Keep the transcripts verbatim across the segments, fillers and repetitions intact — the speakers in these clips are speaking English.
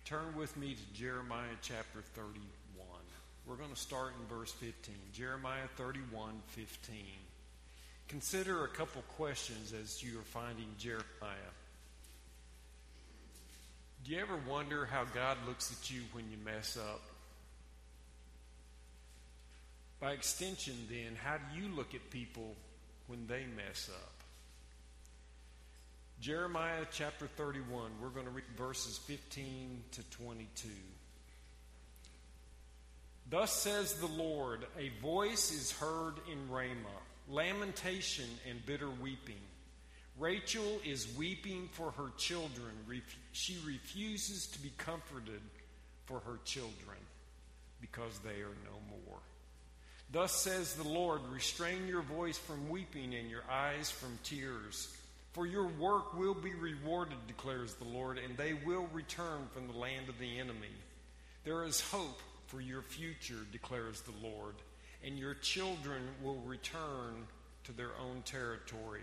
Turn with me to Jeremiah chapter thirty-one. We're going to start in verse fifteen. Jeremiah thirty-one fifteen. Consider a couple questions as you are finding Jeremiah. Do you ever wonder how God looks at you when you mess up? By extension, then, how do you look at people when they mess up? Jeremiah chapter thirty-one, we're going to read verses fifteen to twenty-two. Thus says the Lord, a voice is heard in Ramah, lamentation and bitter weeping. Rachel is weeping for her children. She refuses to be comforted for her children because they are no more. Thus says the Lord, restrain your voice from weeping and your eyes from tears. For your work will be rewarded, declares the Lord, and they will return from the land of the enemy. There is hope for your future, declares the Lord, and your children will return to their own territory.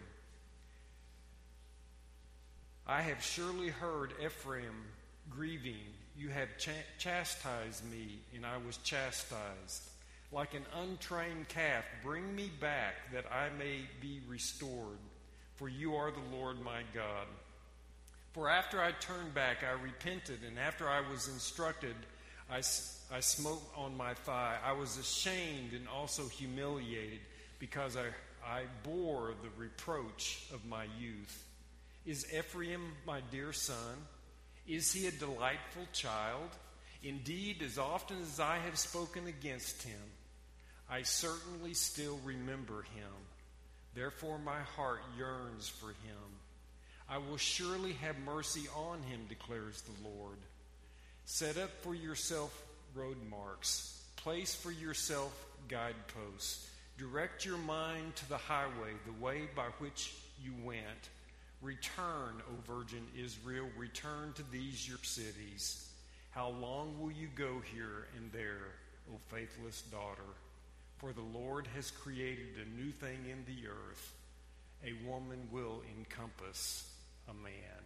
I have surely heard Ephraim grieving. You have ch- chastised me, and I was chastised. Like an untrained calf, bring me back that I may be restored. For you are the Lord my God. For after I turned back, I repented, and after I was instructed, I, I smote on my thigh. I was ashamed and also humiliated, because I, I bore the reproach of my youth. Is Ephraim my dear son? Is he a delightful child? Indeed, as often as I have spoken against him, I certainly still remember him. Therefore my heart yearns for him. I will surely have mercy on him, declares the Lord. Set up for yourself road marks. Place for yourself guideposts. Direct your mind to the highway, the way by which you went. Return, O Virgin Israel, return to these your cities. How long will you go here and there, O faithless daughter? For the Lord has created a new thing in the earth. A woman will encompass a man.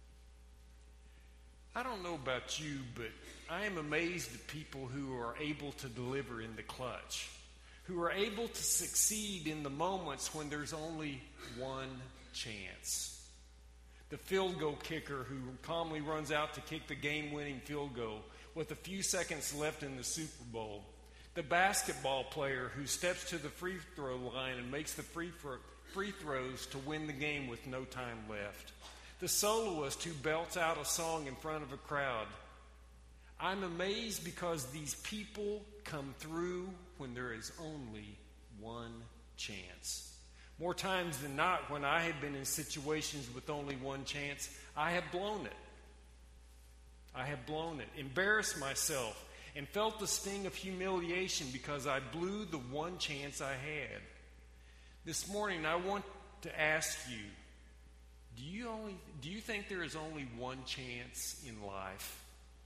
I don't know about you, but I am amazed at people who are able to deliver in the clutch, who are able to succeed in the moments when there's only one chance. The field goal kicker who calmly runs out to kick the game-winning field goal with a few seconds left in the Super Bowl. The basketball player who steps to the free throw line and makes the free, throw, free throws to win the game with no time left. The soloist who belts out a song in front of a crowd. I'm amazed because these people come through when there is only one chance. More times than not, when I have been in situations with only one chance, I have blown it. I have blown it, embarrassed myself, and felt the sting of humiliation because I blew the one chance I had. This morning, I want to ask you, do you only do you think there is only one chance in life?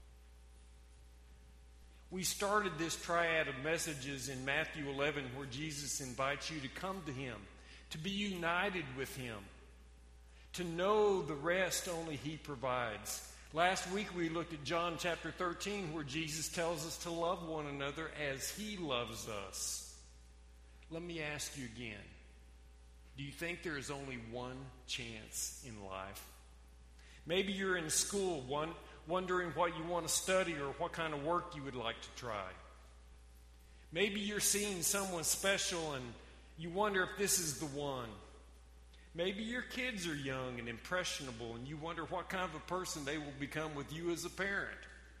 We started this triad of messages in Matthew eleven where Jesus invites you to come to him, to be united with him, to know the rest only he provides. Last week we looked at John chapter thirteen where Jesus tells us to love one another as he loves us. Let me ask you again. Do you think there is only one chance in life? Maybe you're in school one, wondering what you want to study or what kind of work you would like to try. Maybe you're seeing someone special and you wonder if this is the one. Maybe your kids are young and impressionable and you wonder what kind of a person they will become with you as a parent.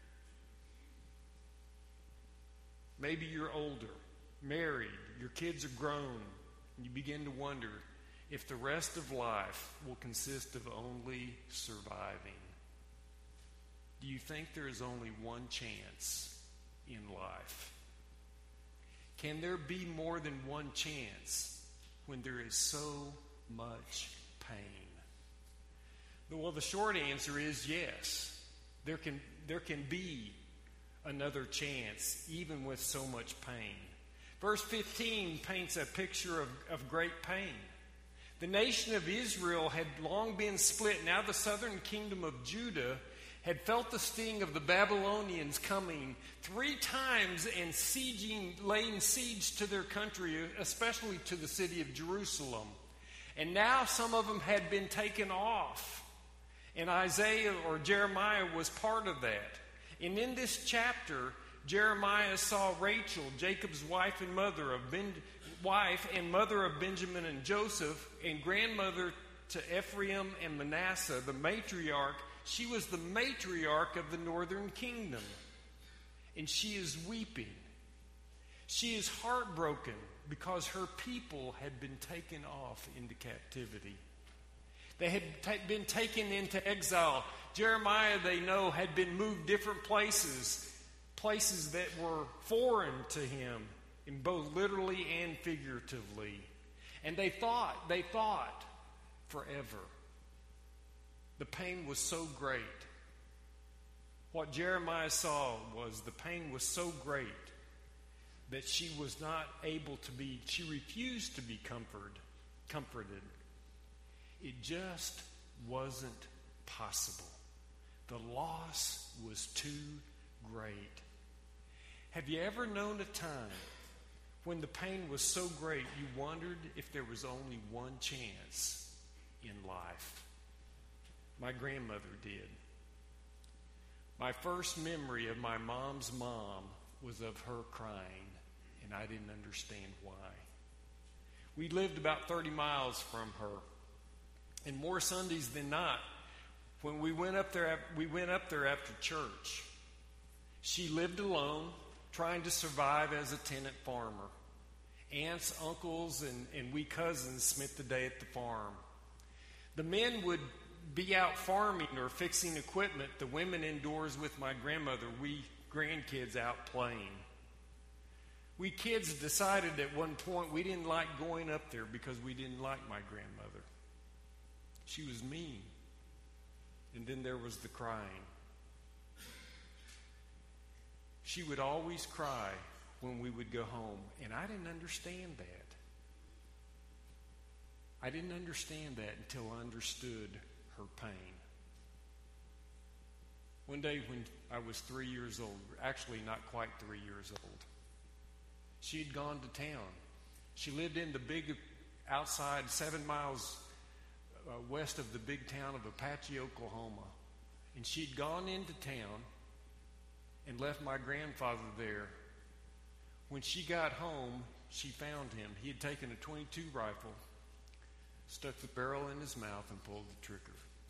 Maybe you're older, married, your kids are grown, and you begin to wonder if the rest of life will consist of only surviving. Do you think there is only one chance in life? Can there be more than one chance when there is so much pain? Well, the short answer is yes. There can, there can be another chance, even with so much pain. Verse fifteen paints a picture of, of great pain. The nation of Israel had long been split. Now the southern kingdom of Judah had felt the sting of the Babylonians coming three times and sieging, laying siege to their country, especially to the city of Jerusalem. And now some of them had been taken off. And Isaiah or Jeremiah was part of that. And in this chapter, Jeremiah saw Rachel, Jacob's wife and mother of Ben, wife and mother of Benjamin and Joseph, and grandmother to Ephraim and Manasseh, the matriarch. She was the matriarch of the northern kingdom. And she is weeping. She is heartbroken because her people had been taken off into captivity. They had ta- been taken into exile. Jeremiah, they know, had been moved different places, places that were foreign to him, in both literally and figuratively. And they thought, they thought forever. The pain was so great. What Jeremiah saw was the pain was so great that she was not able to be, she refused to be comforted, comforted. It just wasn't possible. The loss was too great. Have you ever known a time when the pain was so great you wondered if there was only one chance in life? My grandmother did. My first memory of my mom's mom was of her crying, and I didn't understand why. We lived about thirty miles from her, and more Sundays than not, when we went up there, we went up there after church. She lived alone, trying to survive as a tenant farmer. Aunts, uncles, and, and we cousins spent the day at the farm. The men would be out farming or fixing equipment, the women indoors with my grandmother, we grandkids out playing. We kids decided at one point we didn't like going up there because we didn't like my grandmother. She was mean. And then there was the crying. She would always cry when we would go home, and I didn't understand that. I didn't understand that until I understood her pain. One day when I was three years old, actually not quite three years old, she had gone to town. She lived in the big outside seven miles uh, west of the big town of Apache, Oklahoma. And she'd gone into town and left my grandfather there. When she got home, she found him. He had taken a twenty-two rifle, stuck the barrel in his mouth, and pulled the trigger.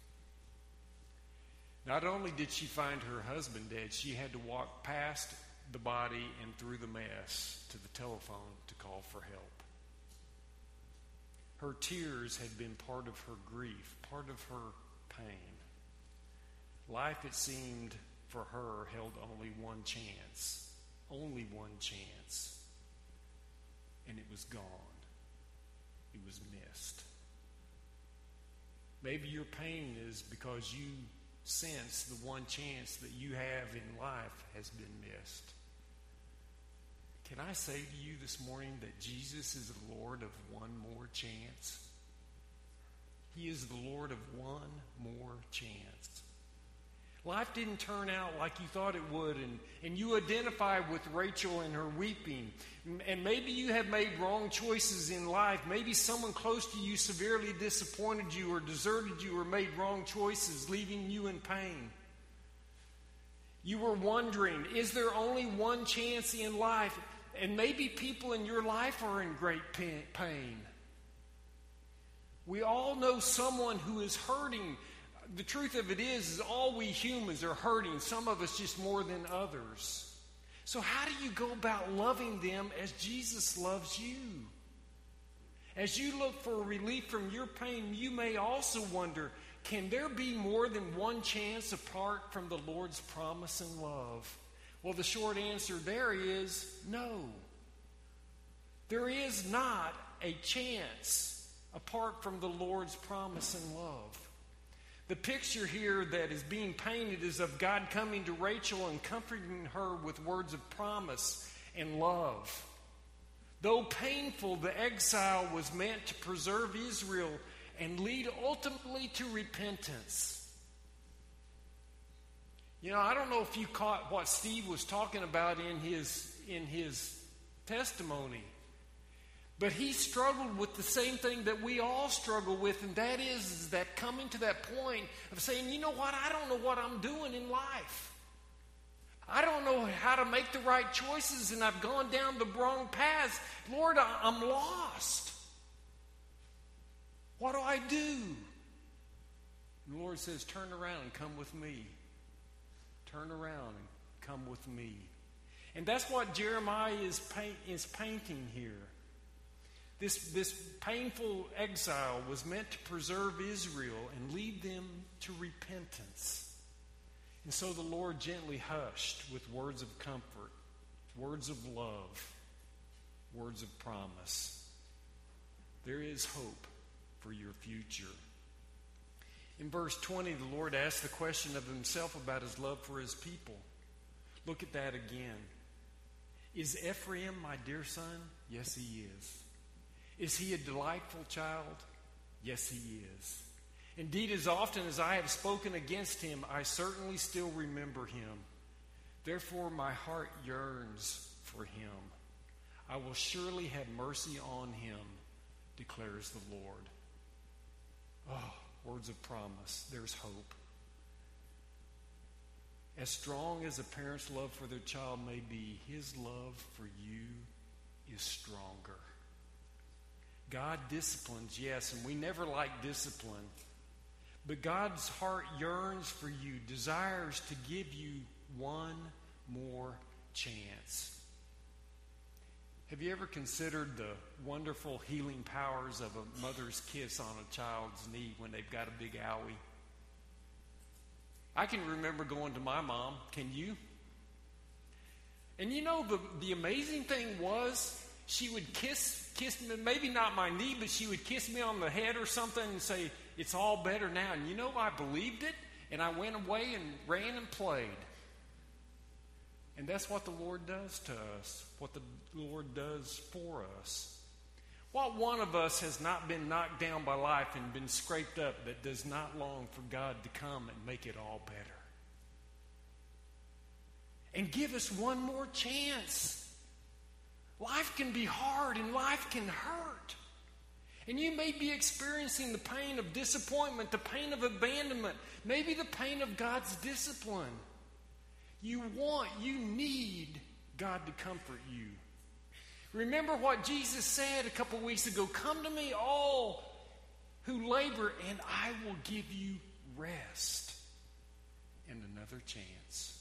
Not only did she find her husband dead, she had to walk past the body and through the mess to the telephone to call for help. Her tears had been part of her grief, part of her pain. Life, it seemed, for her held only one chance. Only one chance. And it was gone. It was missed. Maybe your pain is because you sense the one chance that you have in life has been missed. Can I say to you this morning that Jesus is the Lord of one more chance? He is the Lord of one more chance. Life didn't turn out like you thought it would, and, and you identify with Rachel and her weeping. And maybe you have made wrong choices in life. Maybe someone close to you severely disappointed you or deserted you or made wrong choices, leaving you in pain. You were wondering, is there only one chance in life? And maybe people in your life are in great pain. We all know someone who is hurting. The truth of it is, is all we humans are hurting, some of us just more than others. So how do you go about loving them as Jesus loves you? As you look for relief from your pain, you may also wonder, can there be more than one chance apart from the Lord's promise and love? Well, the short answer there is no. There is not a chance apart from the Lord's promise and love. The picture here that is being painted is of God coming to Rachel and comforting her with words of promise and love. Though painful, the exile was meant to preserve Israel and lead ultimately to repentance. You know, I don't know if you caught what Steve was talking about in his in his testimony, but he struggled with the same thing that we all struggle with, and that is, is that coming to that point of saying, you know what, I don't know what I'm doing in life. I don't know how to make the right choices, and I've gone down the wrong paths. Lord, I, I'm lost. What do I do? And the Lord says, turn around and come with me. Turn around and come with me. And that's what Jeremiah is, paint, is painting here. This, this painful exile was meant to preserve Israel and lead them to repentance. And so the Lord gently hushed with words of comfort, words of love, words of promise. There is hope for your future. In verse twenty, the Lord asked the question of himself about his love for his people. Look at that again. Is Ephraim my dear son? Yes, he is. Is he a delightful child? Yes, he is. Indeed, as often as I have spoken against him, I certainly still remember him. Therefore, my heart yearns for him. I will surely have mercy on him, declares the Lord. Oh, words of promise. There's hope. As strong as a parent's love for their child may be, his love for you is stronger. God disciplines, yes, and we never like discipline. But God's heart yearns for you, desires to give you one more chance. Have you ever considered the wonderful healing powers of a mother's kiss on a child's knee when they've got a big owie? I can remember going to my mom. Can you? And you know, the, the amazing thing was, she would kiss, kiss me, maybe not my knee, but she would kiss me on the head or something and say, it's all better now. And you know, I believed it, and I went away and ran and played. And that's what the Lord does to us, what the Lord does for us. What one of us has not been knocked down by life and been scraped up that does not long for God to come and make it all better? And give us one more chance. Life can be hard and life can hurt. And you may be experiencing the pain of disappointment, the pain of abandonment, maybe the pain of God's discipline. You want, you need God to comfort you. Remember what Jesus said a couple weeks ago, come to me all who labor and I will give you rest and another chance.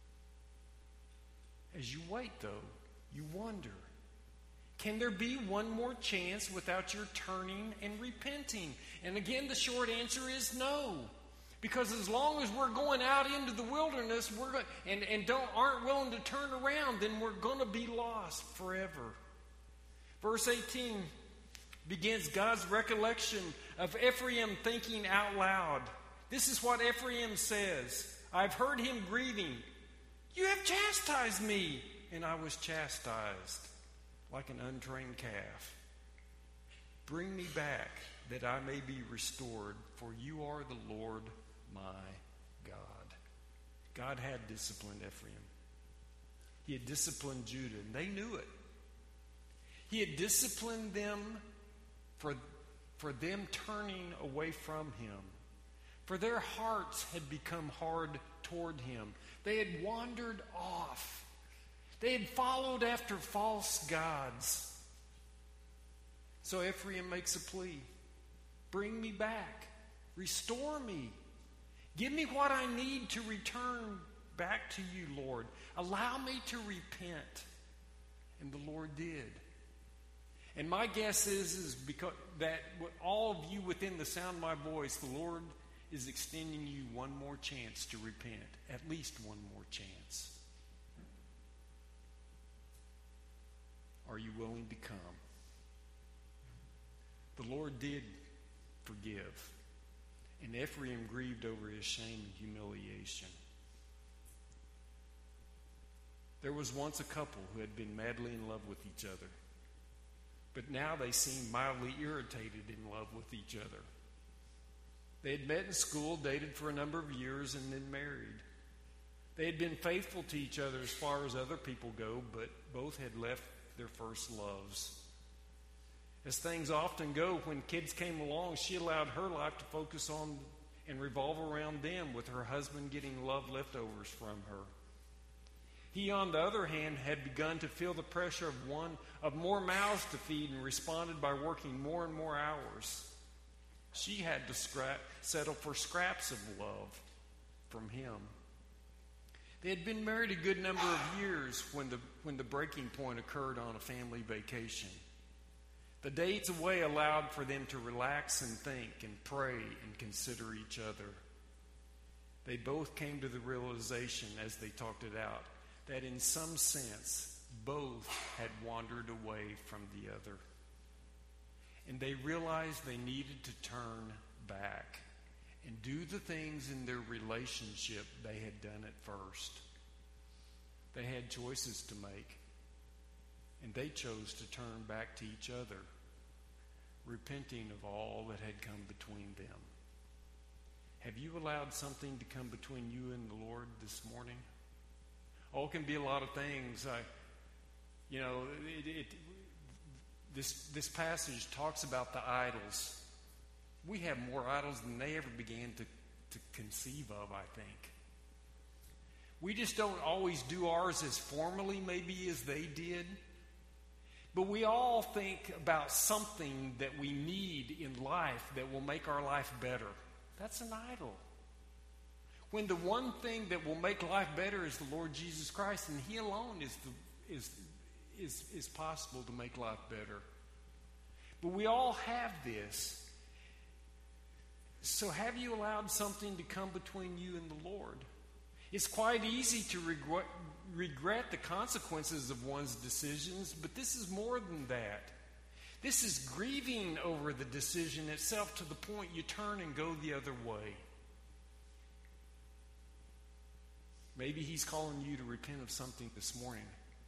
As you wait though, you wonder, can there be one more chance without your turning and repenting? And again, the short answer is no. Because as long as we're going out into the wilderness we're go- and, and don't aren't willing to turn around, then we're going to be lost forever. Verse eighteen begins God's recollection of Ephraim thinking out loud. This is what Ephraim says. I've heard him grieving. You have chastised me, and I was chastised like an untrained calf. Bring me back that I may be restored, for you are the Lord my God. God had disciplined Ephraim. He had disciplined Judah, and they knew it. He had disciplined them for, for them turning away from him. For their hearts had become hard toward him. They had wandered off. They had followed after false gods. So Ephraim makes a plea. Bring me back. Restore me. Give me what I need to return back to you, Lord. Allow me to repent. And the Lord did. And my guess is, is because that all of you within the sound of my voice, the Lord is extending you one more chance to repent. At least one more chance. Are you willing to come? The Lord did forgive. And Ephraim grieved over his shame and humiliation. There was once a couple who had been madly in love with each other. But now they seemed mildly irritated in love with each other. They had met in school, dated for a number of years, and then married. They had been faithful to each other as far as other people go, but both had left their first loves. As things often go, when kids came along, she allowed her life to focus on and revolve around them, with her husband getting love leftovers from her. He, on the other hand, had begun to feel the pressure of one of more mouths to feed and responded by working more and more hours. She had to scrap, settle for scraps of love from him. They had been married a good number of years when the, when the breaking point occurred on a family vacation. The days away allowed for them to relax and think and pray and consider each other. They both came to the realization, as they talked it out, that in some sense, both had wandered away from the other. And they realized they needed to turn back and do the things in their relationship they had done at first. They had choices to make, and they chose to turn back to each other, repenting of all that had come between them. Have you allowed something to come between you and the Lord this morning? Oh, it can be a lot of things. I, you know, it, it, this this passage talks about the idols. We have more idols than they ever began to, to conceive of, I think. We just don't always do ours as formally, maybe, as they did. But we all think about something that we need in life that will make our life better. That's an idol. When the one thing that will make life better is the Lord Jesus Christ, and He alone is the, is is is possible to make life better. But we all have this. So have you allowed something to come between you and the Lord? It's quite easy to regret, regret the consequences of one's decisions, but this is more than that. This is grieving over the decision itself to the point you turn and go the other way. Maybe He's calling you to repent of something this morning.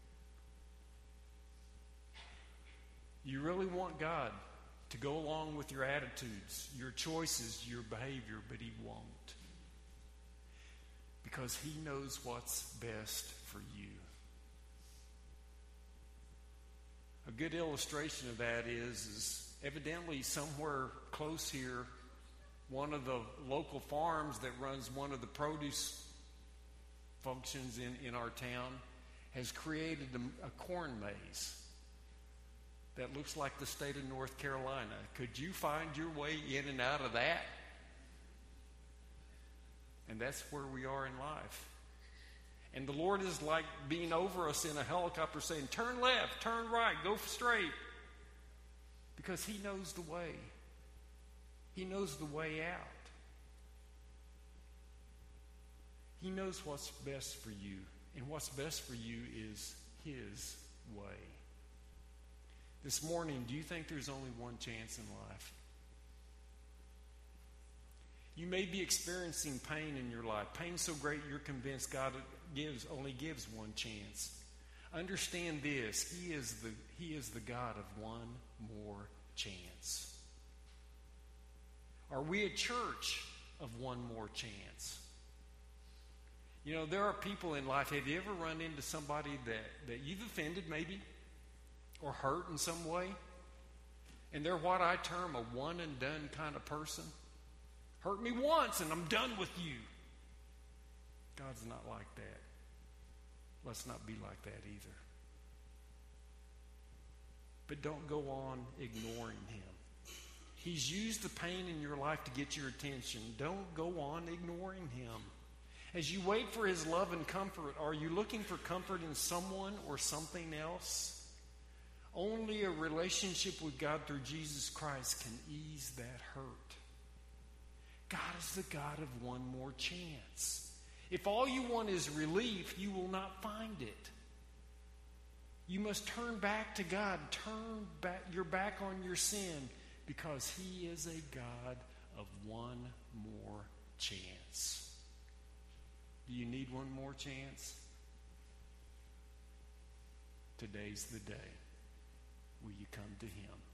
You really want God to go along with your attitudes, your choices, your behavior, but He won't. Because He knows what's best for you. A good illustration of that is, is evidently somewhere close here, one of the local farms that runs one of the produce functions in, in our town has created a, a corn maze that looks like the state of North Carolina. Could you find your way in and out of that? And that's where we are in life. And the Lord is like being over us in a helicopter saying, turn left, turn right, go straight. Because He knows the way. He knows the way out. He knows what's best for you. And what's best for you is His way. This morning, do you think there's only one chance in life? You may be experiencing pain in your life. Pain so great you're convinced God gives only gives one chance. Understand this. He is the, he is the God of one more chance. Are we a church of one more chance? You know, there are people in life. Have you ever run into somebody that, that you've offended maybe or hurt in some way? And they're what I term a one and done kind of person. Hurt me once and I'm done with you. God's not like that. Let's not be like that either. But don't go on ignoring Him. He's used the pain in your life to get your attention. Don't go on ignoring Him. As you wait for His love and comfort, are you looking for comfort in someone or something else? Only a relationship with God through Jesus Christ can ease that hurt. God is the God of one more chance. If all you want is relief, you will not find it. You must turn back to God. Turn back your back on your sin, because He is a God of one more chance. Do you need one more chance? Today's the day. Will you come to Him?